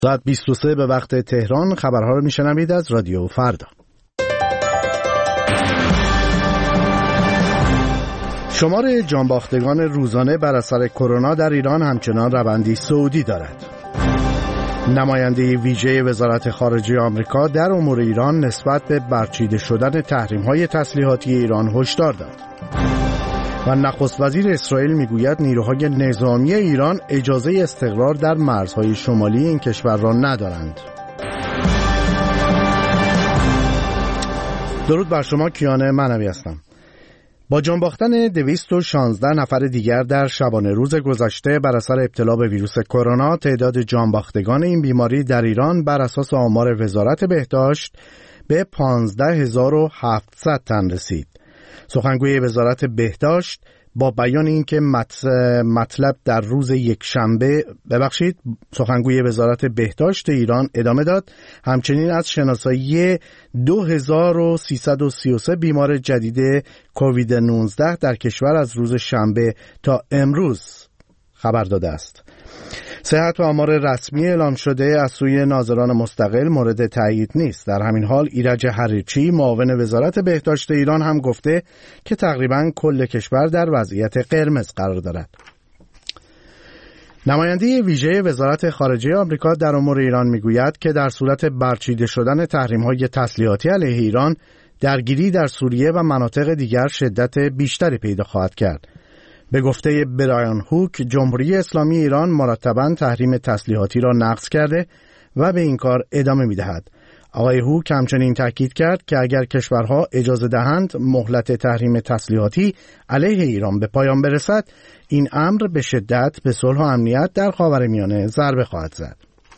ساعت 23 به وقت تهران خبرها رو میشنوید از رادیو فردا. شمار جانباختگان روزانه بر اثر کرونا در ایران همچنان روندی صعودی دارد. نماینده ویژه وزارت خارجه آمریکا در امور ایران نسبت به برچیده شدن تحریم‌های تسلیحاتی ایران هشدار داد. و نخست وزیر اسرائیل میگوید نیروهای نظامی ایران اجازه استقرار در مرزهای شمالی این کشور را ندارند. درود بر شما، کیان معنوی هستم. با جان باختن 216 نفر دیگر در شبانه روز گذشته بر اثر ابتلا به ویروس کرونا، تعداد جان باختگان این بیماری در ایران بر اساس آمار وزارت بهداشت به 15700 تن رسید. سخنگوی وزارت بهداشت با بیان اینکه سخنگوی وزارت بهداشت ایران ادامه داد، همچنین از شناسایی 2333 بیمار جدید کووید 19 در کشور از روز شنبه تا امروز خبر داده است. صحت و آمار رسمی اعلام شده از سوی ناظران مستقل مورد تایید نیست. در همین حال ایرج حریچی معاون وزارت بهداشت ایران هم گفته که تقریباً کل کشور در وضعیت قرمز قرار دارد. نماینده ویژه وزارت خارجه آمریکا در امور ایران میگوید که در صورت برچیده شدن تحریم‌های تسلیحاتی علیه ایران، درگیری در سوریه و مناطق دیگر شدت بیشتری پیدا خواهد کرد. به گفته برایان هوک، جمهوری اسلامی ایران مرتباً تحریم تسلیحاتی را نقض کرده و به این کار ادامه می‌دهد. آقای هوک همچنین تاکید کرد که اگر کشورها اجازه دهند مهلت تحریم تسلیحاتی علیه ایران به پایان برسد، این امر به شدت به صلح و امنیت در خاورمیانه ضربه خواهد زد.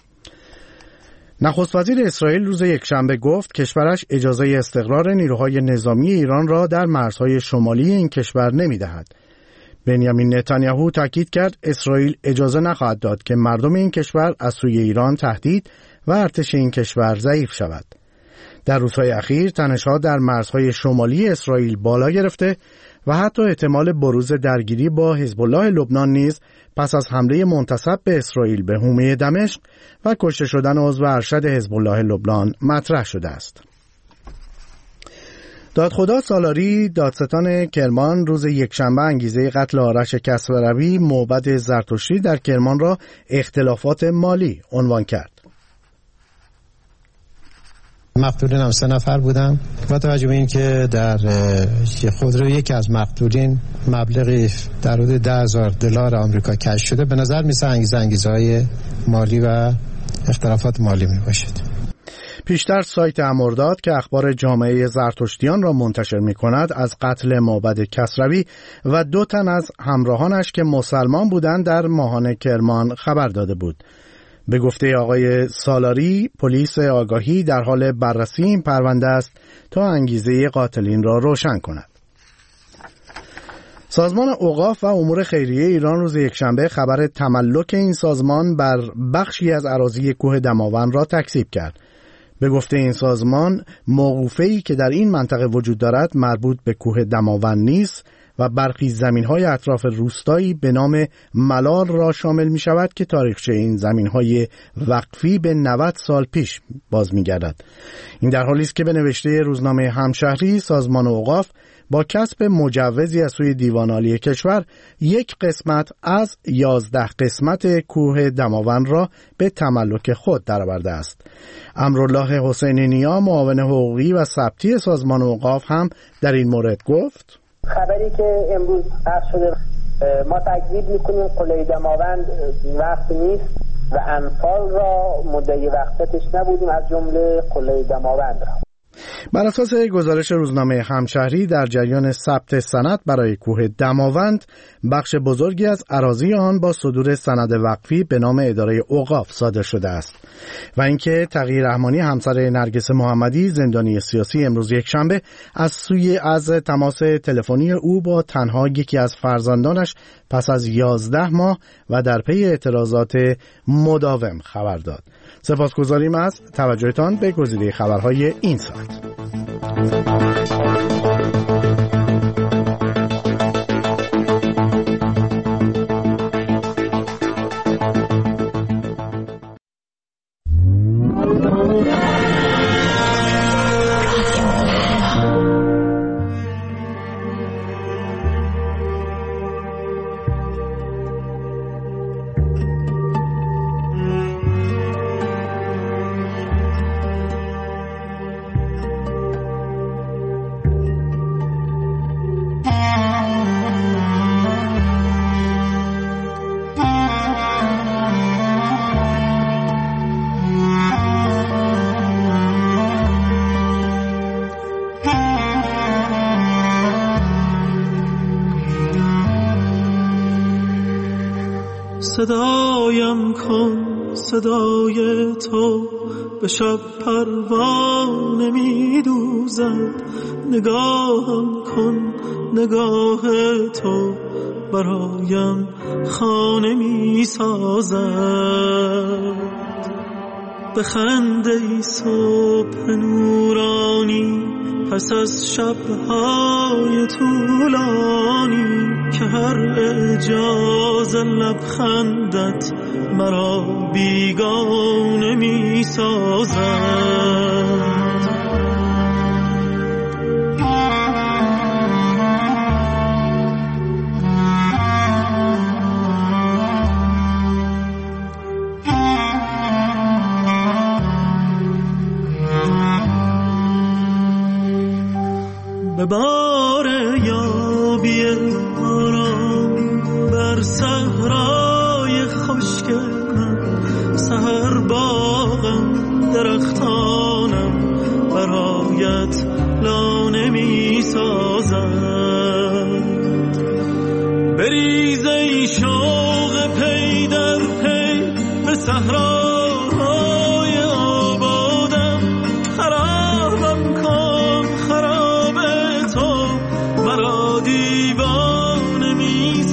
نخست وزیر اسرائیل روز یکشنبه گفت کشورش اجازه استقرار نیروهای نظامی ایران را در مرزهای شمالی این کشور نمی‌دهد. بنیامین نتانیاهو تاکید کرد اسرائیل اجازه نخواهد داد که مردم این کشور از سوی ایران تهدید و ارتش این کشور ضعیف شود. در روزهای اخیر تنش‌ها در مرزهای شمالی اسرائیل بالا گرفته و حتی احتمال بروز درگیری با حزب الله لبنان نیز پس از حمله منتصب به اسرائیل به حومه دمشق و کشته شدن عضو ارشد حزب الله لبنان مطرح شده است. دادخدا سالاری دادستان کرمان روز یکشنبه انگیزه قتل آرش کسروی موبد زرتشتی در کرمان را اختلافات مالی عنوان کرد. مقتولین هم 3 نفر بودن. با توجه به این که در خودرو یکی از مقتولین مبلغی در حدود $10,000 آمریکا کشف شده، به نظر میسه انگیزه‌های مالی و اختلافات مالی می باشد. پیشتر سایت امرداد که اخبار جامعه زرتشتیان را منتشر می کند از قتل موبد کسروی و 2 تن از همراهانش که مسلمان بودند در ماهان کرمان خبر داده بود. به گفته آقای سالاری، پلیس آگاهی در حال بررسی این پرونده است تا انگیزه قاتلین را روشن کند. سازمان اوقاف و امور خیریه ایران روز یکشنبه خبر تملک این سازمان بر بخشی از اراضی کوه دماوند را تکذیب کرد. به گفته این سازمان، موقوفه‌ای که در این منطقه وجود دارد مربوط به کوه دماوند نیست و برخی زمین‌های اطراف روستایی به نام ملال را شامل می‌شود که تاریخچه این زمین‌های وقفی به 90 سال پیش باز می‌گردد. این در حالی است که به نوشته روزنامه همشهری، سازمان اوقاف با کسب مجوزی از سوی دیوان عالی کشور 1 قسمت از 11 قسمت کوه دماوند را به تملک خود درآورده است. امرالله حسینی نیا، معاون حقوقی و ثبتی سازمان اوقاف، هم در این مورد گفت: خبری که امروز پخش شده ما تکذیب میکنیم. قله دماوند وقت نیست و انفال را مدعی وقتش نبودیم، از جمله قله دماوند را. بر اساس گزارش روزنامه همشهری، در جریان ثبت سند برای کوه دماوند، بخش بزرگی از اراضی آن با صدور سند وقفی به نام اداره اوقاف صادر شده است و اینکه تقی رحمانی، همسر نرگس محمدی، زندانی سیاسی، امروز یکشنبه از تماس تلفنی او با تنها یکی از فرزندانش پس از 11 ماه و در پی اعتراضات مداوم خبر داد. سپاسگزاریم از توجهتان به گزیده خبرهای این ساعت. صدایم کن صدای تو به شب پروانه می دوزد، نگاهم کن نگاه تو برایم خانه می سازد. بخند ای صبح نورانی پس از شب‌های طولانی، که هر اعجاز لبخندت مرا بیگانه می سازد. به بار یابی آرام بر صحرای خشک من، سحر باغم درختانم برایت لانه می سازد. بریز ای شوق پی در پی به صحراهای آبادم، خرابم کن خراب تو مرا دیوانه می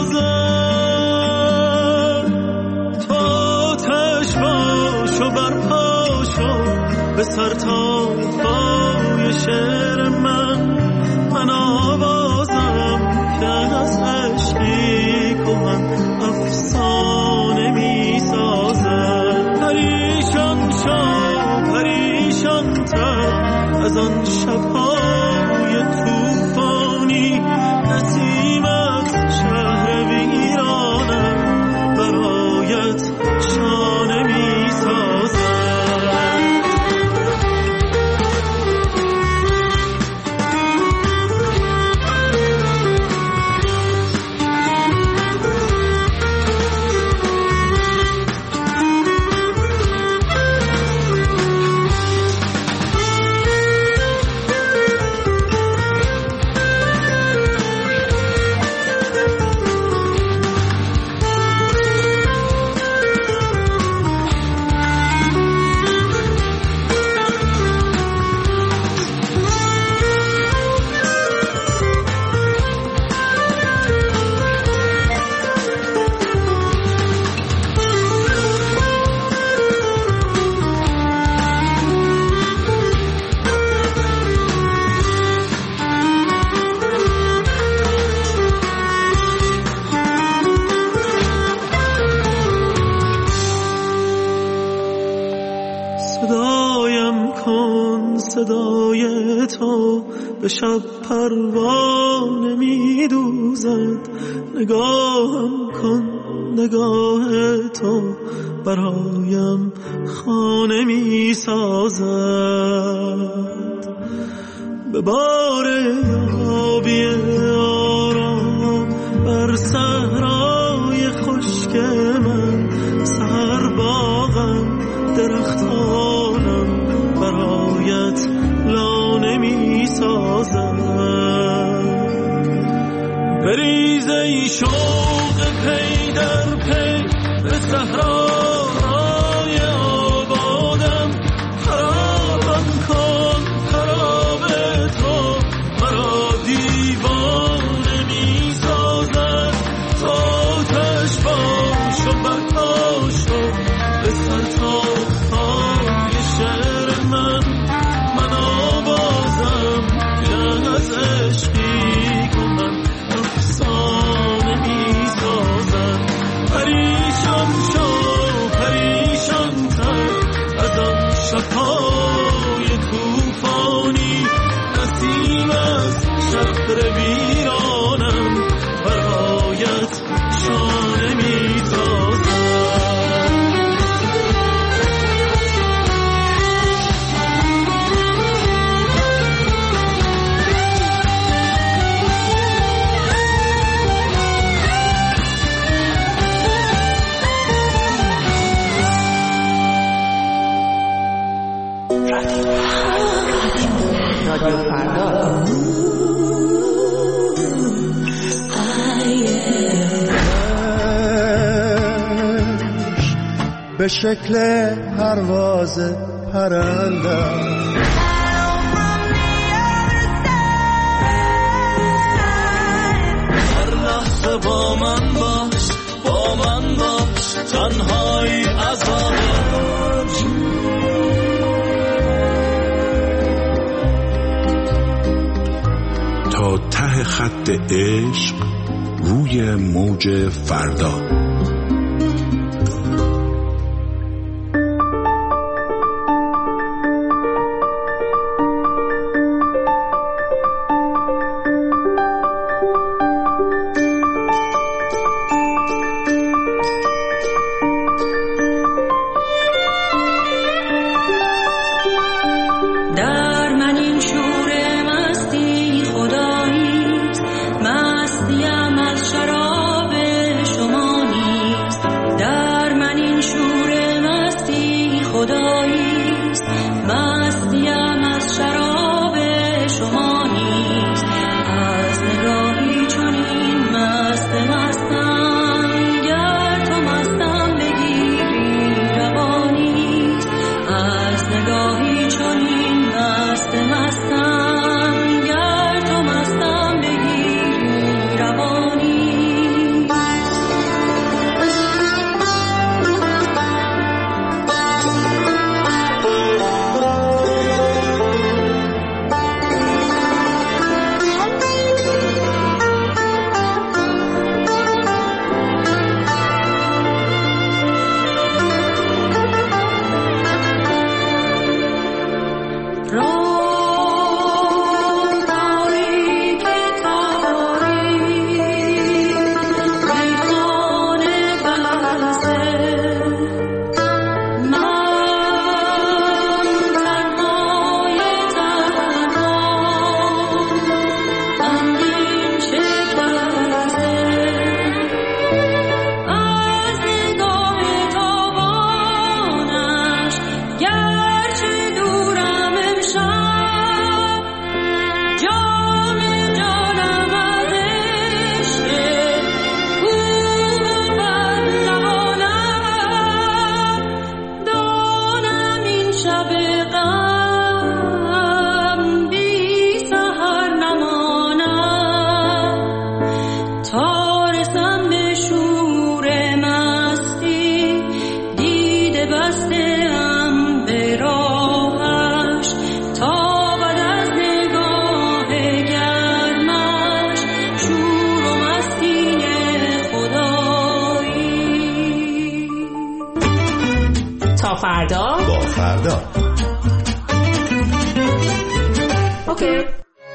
سازد. تو آتش باش و برپا شو به سر تا پای شعر من آوازم که از عشقی کهن افسانه می سازد. پریشان شو پریشان تر از آن شب‌های طوفانی، نسیمت شهر ویرانم برایت شانه می سازد. صدای تو به شب پروانه می دوزد، نگاهم کن نگاه تو برایم خانه می سازد. به بار یابی آرام بر صحرای خشک من، سحر باغم درختانم برایت لانه می سازد. بریز ای شوق پی در پی به صحراهای آبادم، خرابم کن خراب تو مرا دیوانه می سازد. تو آتش باش و برپا شو به سر تا پای شعر من آوازم که از عشقی کنم افسانه می سازد. پریشان شو پریشان تر از آن شب‌های طوفانی، نسیم از شهر ویرانم برایت شانه می سازد. رادیو فردا. به شکل پرواز پرندم. هر لحظه با من باش، با من باش، تنهایی عذابش. تا ته خط عشق روی موج فردا. فردا با فردا. اوکی.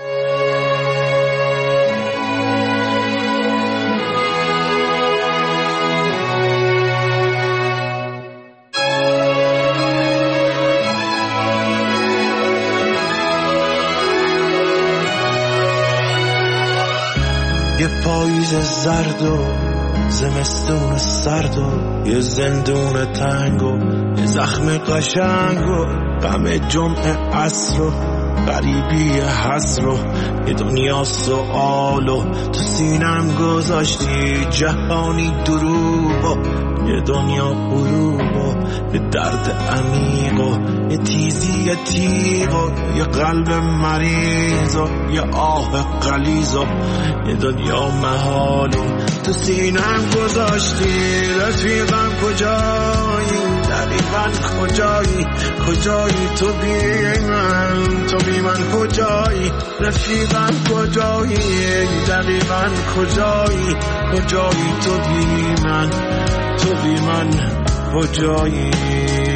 یه پاییز زرد و زمستون سرد و یه زندون تنگ و یه زخم قشنگ و غم جمعه عصر و غریبی حسر و یه دنیا سؤال و تو سینم گذاشتی جهانی دروب و یه دنیا غروب و یه درد عمیق و یه تیزی تیغ و یه قلب مریض و یه آه غلیظ و یه دنیا محال و تو سینم گذاشتی. رفیقم کجایی؟ دقیقاً کجایی تو بی من کجایی؟ رفیقم کجایی؟ دقیقاً کجایی تو بی من کجایی؟